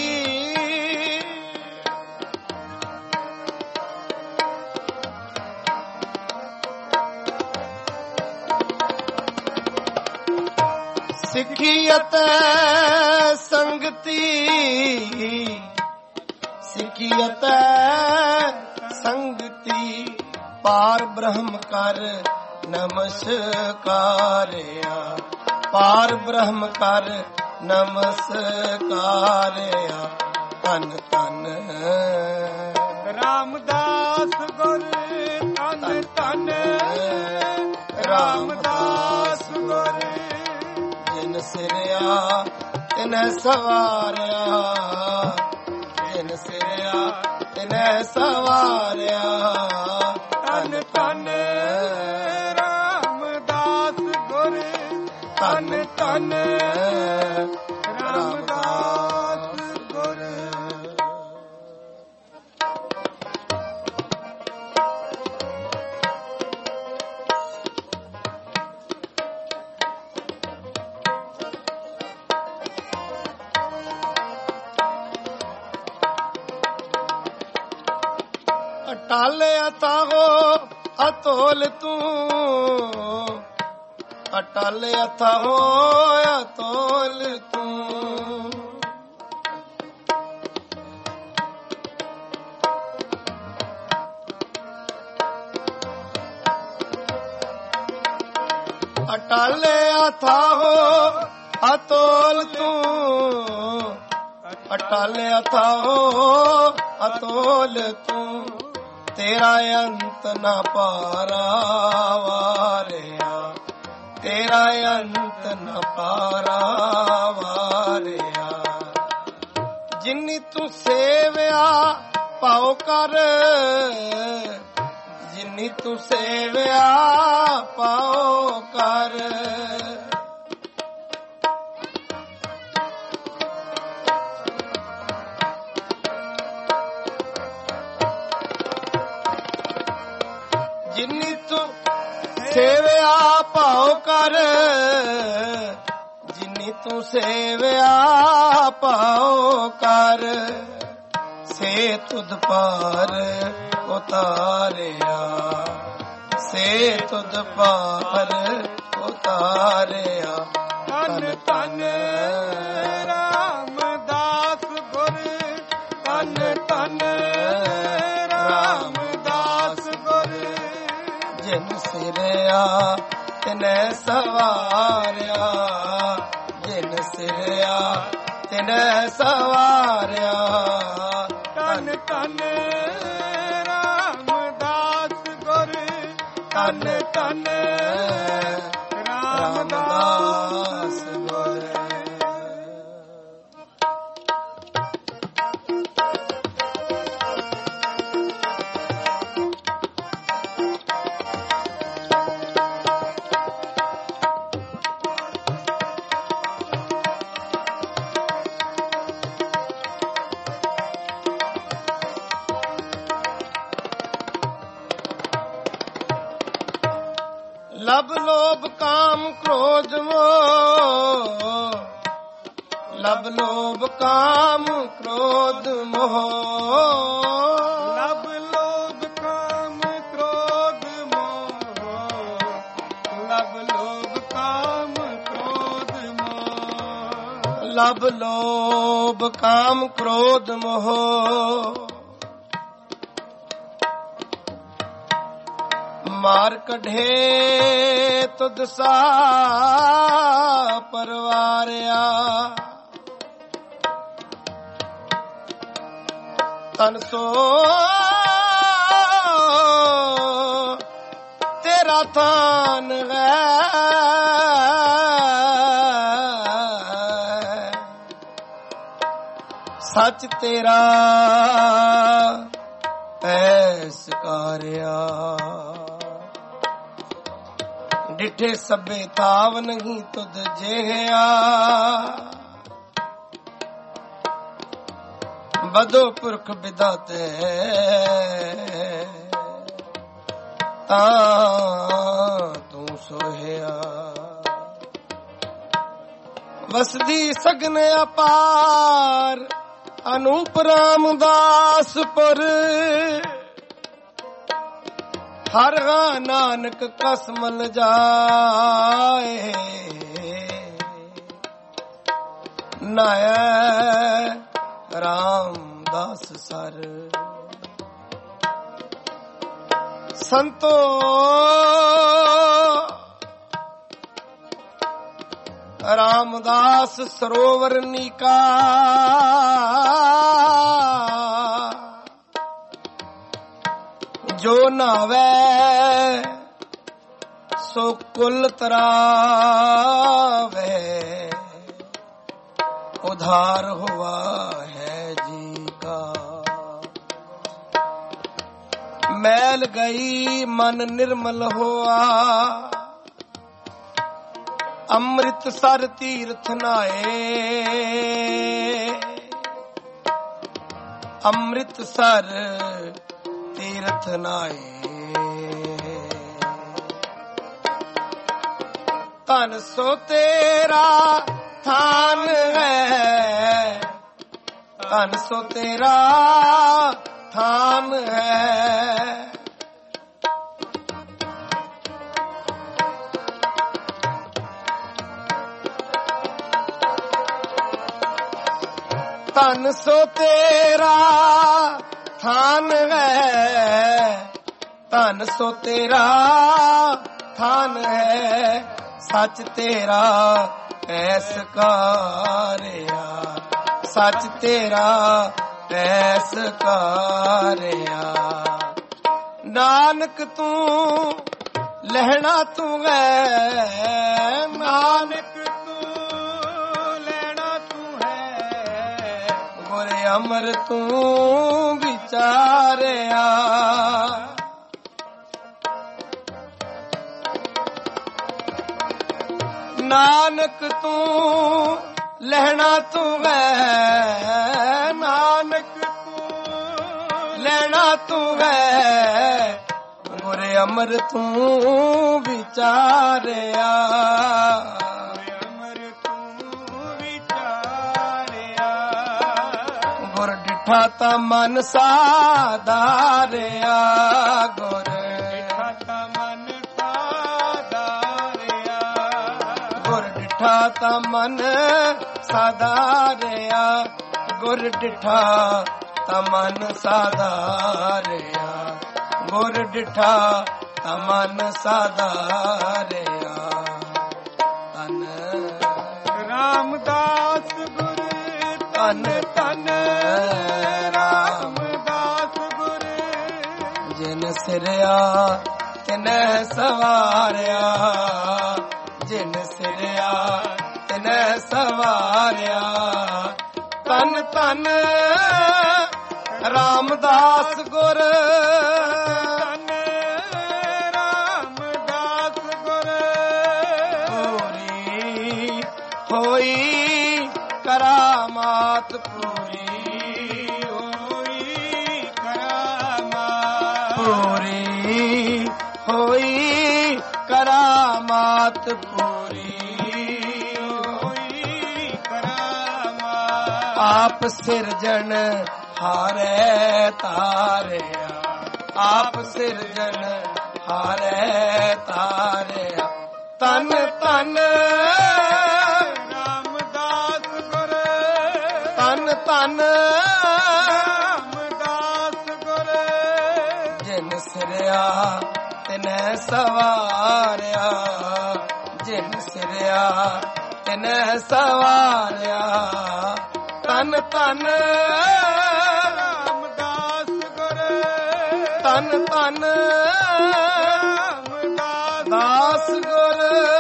ਸਿੱਖੀ ਅਤੇ ਸੰਗਤੀ, ਸਿੱਖੀ ਅਤੇ ਸੰਗਤੀ। ਪਾਰ ਬ੍ਰਹਮ ਕਰ ਨਮਸਕਾਰਿਆ, ਪਾਰ ਬ੍ਰਹਮ ਕਰ ਨਮਸਕਾਰਿਆ। ਧੰਨ ਧੰਨ ਰਾਮਦਾਸ ਗੁਰ, ਧੰਨ ਧੰਨ ਰਾਮਦਾਸ ਗੁਰ। ਜਿਨ ਸਿਰਿਆ ਤਿਨੈ ਸਵਾਰਿਆ, ਜਿਨ ਸਿਰਿਆ ਤਿਨੈ ਸਵਾਰਿਆ। ਧੰਨ ਧੰਨ ਰਾਮਦਾਸ ਗੁਰ, ਧੰਨ ਧੰਨ ਰਾਮਦਾਸ ਗੁਰ। ਅਟਾਲਿਆ ਤਾਹੋ ਅਤੋਲ ਤੂੰ, ਅਟਾਲਿਆ ਤਾਹੋ ਅਤੋਲ ਤੂੰ। ਅਟਾਲਿਆ ਤਾਹੋ ਅਤੋਲ ਤੂੰ, ਅਟਾਲਿਆ ਤਾਹੋ ਅਤੋਲ ਤੂੰ। ਤੇਰਾ ਅੰਤ ਨਾ ਪਾਰਾਵਾਰਿਆ, ਤੇਰਾ ਅੰਤ ਨਾ ਪਾਰਾਵਾਰਿਆ। ਜਿਨੀ ਤੂੰ ਸੇਵਿਆ ਪਾਉ ਕਰ, ਜਿਨੀ ਤੂੰ ਸੇਵਿਆ ਪਾਉ ਕਰ। ਜਿਨੀ ਤੂੰ ਸੇਵਿਆ ਭਾਉ ਕਰ, ਜਿਨੀ ਤੂੰ ਸੇਵਿਆ ਭਾਉ ਕਰ। ਸੇ ਤੁਧ ਪਾਰ ਉਤਾਰਿਆ, ਸੇ ਤੁਧ ਪਾਰ ਉਤਾਰਿਆ। ਧੰਨ ਧੰਨ ਰਾਮਦਾਸ ਗੁਰ, ਧੰਨ ਧੰਨ ਰਾਮਦਾਸ ਗੁਰ। ਜਿਨ ਸਿਰਿਆ ਤਿਨੈ ਸਵਾਰਿਆ, ਜਿਨ ਸਿਰਿਆ ਤਿਨੈ ਸਵਾਰਿਆ। ਧੰਨ ਧੰਨ ਰਾਮਦਾਸ ਗੁਰ, ਧੰਨ ਧੰਨ ਰਾਮਦਾਸ ਗੁਰ। ਲਬ ਲੋਭ ਕਾਮ ਕ੍ਰੋਧ ਮੋਹ, ਲਬ ਲੋਭ ਕਾਮ ਕ੍ਰੋਧ ਮੋਹ। ਲਬ ਲੋਭ ਕਾਮ ਕ੍ਰੋਧ ਮੋਹ, ਲਬ ਲੋਭ ਕਾਮ ਕ੍ਰੋਧ ਮੋਹ। ਲਬ ਲੋਭ ਕਾਮ ਕ੍ਰੋਧ ਮੋਹ। ਮਾਰ ਕਢੇ ਤੁਧ ਸਾ ਪਰਵਾਰਿਆ। ਤਨ ਸੋ ਤੇਰਾ ਥਾਨ ਹੈ, ਸੱਚ ਤੇਰਾ ਐਸ ਕਾਰਿਆ। ਡਿਠੇ ਸਭੇ ਤਾਵ ਨਹੀਂ ਤੁਧ ਜਿਹਾ, ਬਦੋ ਪੁਰਖ ਵਿਦਾਤੇ ਤਾਂ ਤੂੰ ਸੋਹਿਆ। ਵਸਦੀ ਸਗਨ ਅਪਾਰ ਅਨੂਪ ਰਾਮਦਾਸਪੁਰ, ਹਰ ਨਾਨਕ ਕਸਮਲ ਜਾਏ। ਨਾਇ ਰਾਮਦਾਸ ਸਰ ਸੰਤੋ ਰਾਮਦਾਸ ਸਰੋਵਰ ਨੀਕਾ। ਜੋ ਨਾਵੇ ਸੋ ਕੁਲ ਤਰਾਵੇ, ਉਧਾਰ ਹੁਆ ਹੈ ਜੀ ਕਾ। ਮੈਲ ਗਈ ਮਨ ਨਿਰਮਲ ਹੋਆ, ਅੰਮ੍ਰਿਤਸਰ ਤੀਰਥ ਨਾਏ। ਅੰਮ੍ਰਿਤਸਰ ਤੀਰਥ ਨਾਏ। ਧਨ ਸੋ ਤੇਰਾ ਥਾਨ ਹੈ, ਧਨ ਸੋ ਤੇਰਾ ਥਾਨ ਹੈ। ਧਨ ਸੋ ਤੇਰਾ ਥਾਨ ਹੈ, ਧਨ ਸੋ ਤੇਰਾ ਥਾਨ ਹੈ। ਸੱਚ ਤੇਰਾ ਐਸ ਕਾਰਿਆ, ਸੱਚ ਤੇਰਾ ਐਸ ਕਾਰਿਆ। ਨਾਨਕ ਤੂੰ ਲਹਿਣਾ ਤੂੰ ਹੈ, ਨਾਨਕ ਤੂੰ ਲੈਣਾ ਤੂੰ ਹੈ। ਗੁਰ ਅਮਰ ਤੂੰ ਵਿਚਾਰਿਆ। ਨਾਨਕ ਤੂੰ ਲਹਿਣਾ ਤੂੰ ਹੈ, ਨਾਨਕ ਤੂੰ ਲੈਣਾ ਤੂੰ ਹੈ। ਗੁਰ ਅਮਰ ਤੂੰ ਵਿਚਾਰਿਆ, ਅਮਰ ਤੂੰ ਵਿਚਾਰਿਆ। ਗੁਰ ਡਿਠਾ ਤਾਂ ਮਨ ਸਾਧਾਰਿਆ, ਗੁਰ ਡਿਠਾ ਤਾਂ ਮਨ ਸਾਧਾਰਿਆ। ਗੁਰ ਡਿਠਾ ਤਾਂ ਮਨ ਸਾਧਾਰਿਆ, ਗੁਰ ਡਿਠਾ ਤਾਂ ਮਨ ਸਾਧਾਰਿਆ। ਗੁਰ ਡਿਠਾ ਤਾਂ ਮਨ ਸਾਧਾਰਿਆ। ਧੰਨ ਰਾਮਦਾਸ ਗੁਰ, ਧੰਨ ਧੰਨ ਰਾਮਦਾਸ ਗੁਰ। ਜਿਨ ਸਿਰਿਆ ਤਿਨੈ ਸਵਾਰਿਆ, ਜਿਨ ਸਿਰਿਆ ਤਿਨੈ ਸਵਾਰਿਆ। ਧੰਨ ਧੰਨ ਰਾਮਦਾਸ ਗੁਰ, ਧੰਨ ਰਾਮਦਾਸ ਗੁਰ। ਪੂਰੀ ਹੋਈ ਕਰਾਮਾਤ, ਪੂਰੀ ਹੋਈ ਕਰਾਮਾਤ। ਪੂਰੀ ਹੋਈ ਕਰਾਮਾਤ, ਪੂਰੀ ਹੋਈ ਕਰਾਮਾਤ। ਆਪ ਸਿਰਜਣ ਹਾਰੇ ਤਾਰਿਆ, ਆਪ ਸਿਰਜਣ ਹਾਰੇ ਤਾਰਿਆ। ਧੰਨ ਧੰਨ ਰਾਮਦਾਸ ਗੁਰ, ਧੰਨ ਧੰਨ ਰਾਮਦਾਸ ਗੁਰ। ਜਿਨ ਸਿਰਿਆ ਤਿਨ ਤਿਨੈ ਸਵਾਰਿਆ, ਜਿਨ ਸਿਰਿਆ ਤਿਨੈ ਸਵਾਰਿਆ। ਤਨ ਤਨ ਰਾਮਦਾਸ ਗੁਰ, ਤਨ ਤਨ ਰਾਮਦਾਸ ਦਾਸ ਗੁਰ।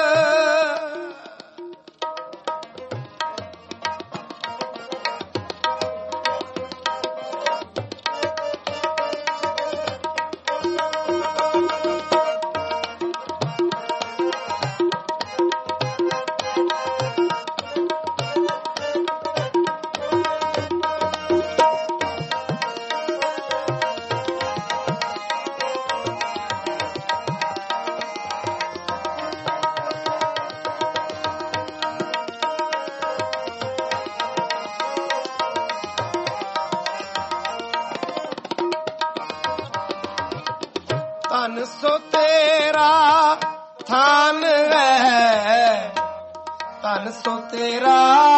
ਧਨ ਸੋ ਤੇਰਾ ਥਾਨ ਹੈ, ਧਨ ਸੋ ਤੇਰਾ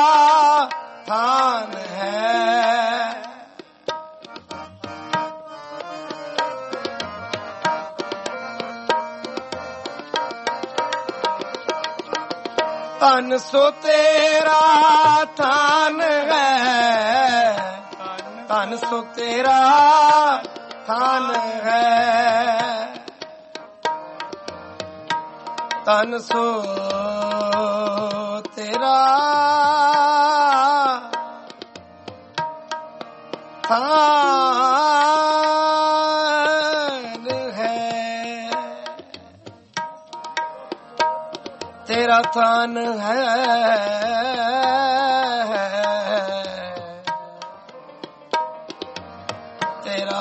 ਥਾਨ ਹੈ। ਧਨ ਸੋ ਤੇਰਾ ਥਾਨ ਹੈ, ਧਨ ਸੋ ਤੇਰਾ ਥਾਨ ਹੈ। ਧਨ ਸੋ ਤੇਰਾ ਥਾਨ ਹੈ, ਤੇਰਾ ਥਾਨ ਹੈ। ਤੇਰਾ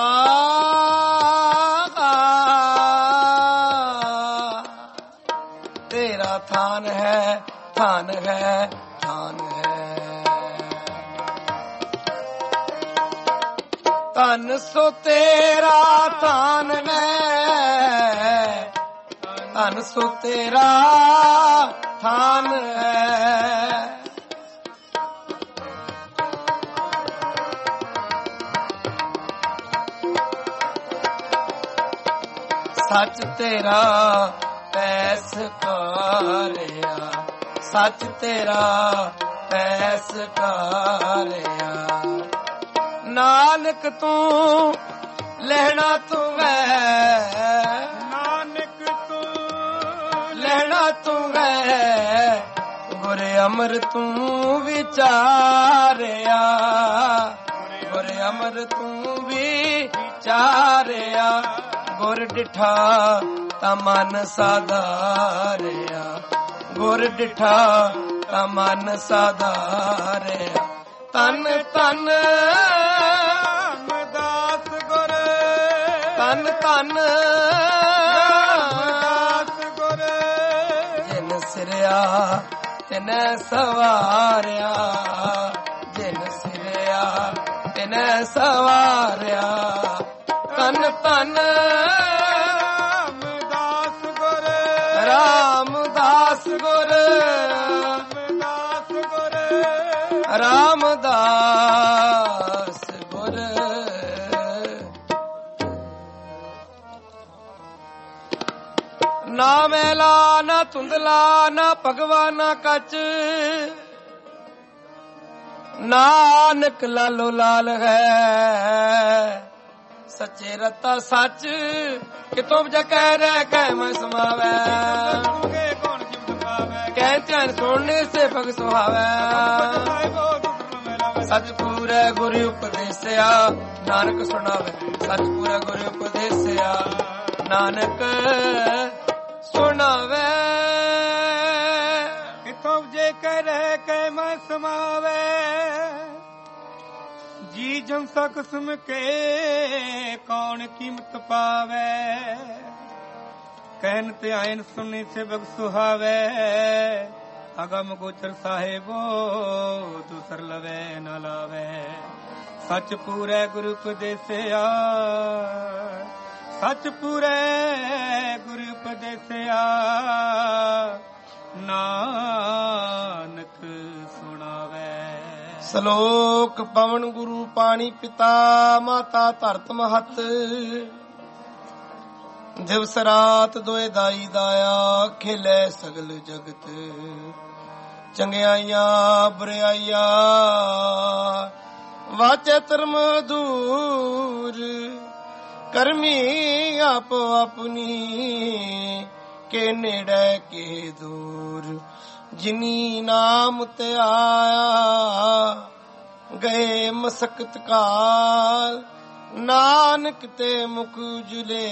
ਤੇਰਾ ਥਾਨ ਹੈ, ਥਾਨ ਹੈ, ਥਾਨ ਹੈ। ਧਨ ਸੋ ਤੇਰਾ ਥਾਨ ਹੈ, ਧਨ ਸੋ ਤੇਰਾ ਥਾਨ ਹੈ। ਸੱਚ ਤੇਰਾ ਪੈਸ ਕਾਰਿਆ, ਸੱਚ ਤੇਰਾ ਪੈਸ ਕਾਰਿਆ। ਨਾਨਕ ਤੂੰ ਲੈਣਾ ਤੂੰ ਵੈ, ਨਾਨਕ ਤੂੰ ਲੈਣਾ ਤੂੰ ਵੈ। ਗੁਰ ਅਮਰ ਤੂੰ ਵਿਚਾਰਿਆ, ਗੁਰ ਅਮਰ ਤੂੰ ਵਿਚਾਰਿਆ। ਗੁਰ ਡਿਠਾ ਤਾਂ ਮਨ ਸਾਧਾਰਿਆ, ਗੁਰ ਡਿਠਾ ਤਾਂ ਮਨ ਸਾਧਾਰਿਆ। ਤਨ ਤਨ ਰਾਮਦਾਸ ਗੁਰ, ਤਨ ਤਨ ਰਾਮਦਾਸ ਗੁਰ। ਜਿਨ ਸਿਰਿਆ ਤਿਨੈ ਸਵਾਰਿਆ, ਜਿਨ ਸਿਰਿਆ ਤਿਨੈ ਸਵਾਰਿਆ। ਤਨ ਤਨ ਰਾਮਦਾਸ ਗੁਰ, ਰਾਮਦਾਸ ਗੁਰ, ਰਾਮਦਾਸ ਗੁਰ। ਰਾਮਦਾਸ ਗੁਰ। ਨਾ ਮੈਲਾ ਨਾ ਧੁੰਦਲਾ ਨਾ ਭਗਵਾਨਾ ਕੱਚ, ਨਾਨਕ ਲਾਲੋ ਲਾਲ ਹੈ। ਸੱਚੇ ਰਤਾ ਸੱਚ ਕਿਤੋਂ ਕਹਿ ਰਹਿ ਕਹਿ ਮੈਂ ਸਮਾਵੈ। ਤੁਮਕੇ ਕੌਣ ਜਿਵ ਪਾਵੈ, ਕਹਿ ਧਿਆਨ ਸੁਣਨੇ ਸੇ ਭਗ ਸੁਹਾਵੈ। ਸਾਹਿਬੋ ਦੁਖ ਮੇਰਾ ਸੱਚ ਪੂਰੈ ਗੁਰ ਉਪਦੇਸਿਆ, ਨਾਨਕ ਸੁਣਾਵੇ। ਸੱਚ ਪੂਰੈ ਗੁਰ ਉਪਦੇਸਿਆ, ਨਾਨਕ ਸੁਣਾਵੇ। ਕਿਥੋਂ ਜੇ ਕਹਿ ਰਹਿ ਕਹਿ ਮੈਂ ਸਮਾਵੈ। ਜੀ ਜਮ ਸਕ ਸੁਮ ਕੇ ਕੌਣ ਕੀਮਤ ਪਾਵੈ। ਕਹਿਨ ਤੇ ਆਇਨ ਸੁਣੀ ਸੇ ਬਗ ਸੁਹਾਵੈ। ਅਗਮ ਗੋਚਰ ਸਾਹਿਬੋ ਦੂਸਰ ਲਵੈ ਨ ਲਾਵੈ। ਸੱਚ ਪੂਰੈ ਗੁਰੂ ਉਪਦੇਸਿਆ, ਸੱਚ ਪੂਰੈ ਗੁਰੂ ਉਪਦੇਸਿਆ। ਨਾਨਕ ਸੁਣਾਵੈ। ਸ਼ਲੋਕ ਪਵਨ ਗੁਰੂ ਪਾਣੀ ਪਿਤਾ ਮਾਤਾ ਧਰਤ ਮਹਤ। ਦਿਵਸ ਰਾਤ ਦੋਏ ਦਾਈ ਦਾਇਆ, ਖੇਲੇ ਸਗਲ ਜਗਤ। ਚੰਗਿਆਈਆਂ ਬੁਰਾਈਆਂ ਵਾਚੇ ਧਰਮ ਦੂਰ, ਕਰਮੀ ਆਪੋ ਆਪਣੀ ਕੇ ਨੇੜੇ ਕੇ ਦੂਰ। ਜਿਨੀ ਨਾਮ ਤੇ ਆਇਆ ਗਏ ਮਸਕਤ ਕਾਲ, ਨਾਨਕ ਤੇ ਮੁਖ ਉਜਲੇ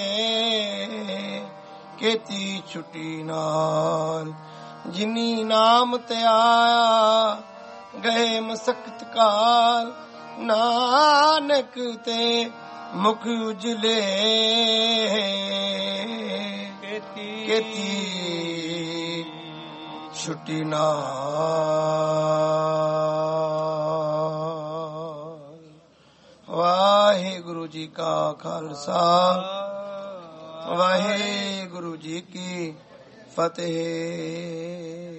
ਕੀਤੀ ਛੁੱਟੀ ਨਾਲ। ਜਿਨੀ ਨਾਮ ਤੇ ਆਇਆ ਗਏ ਮਸਕਤ ਕਾਲ, ਨਾਨਕ ਤੇ ਮੁਖ ਉਜਲੇ ਕੀਤੀ ਛੁੱਟੀ ਨਾਲ। ਵਾਹਿਗੁਰੂ ਜੀ ਕਾ ਖਾਲਸਾ, ਵਾਹਿਗੁਰੂ ਜੀ ਕੀ ਫਤਿਹ।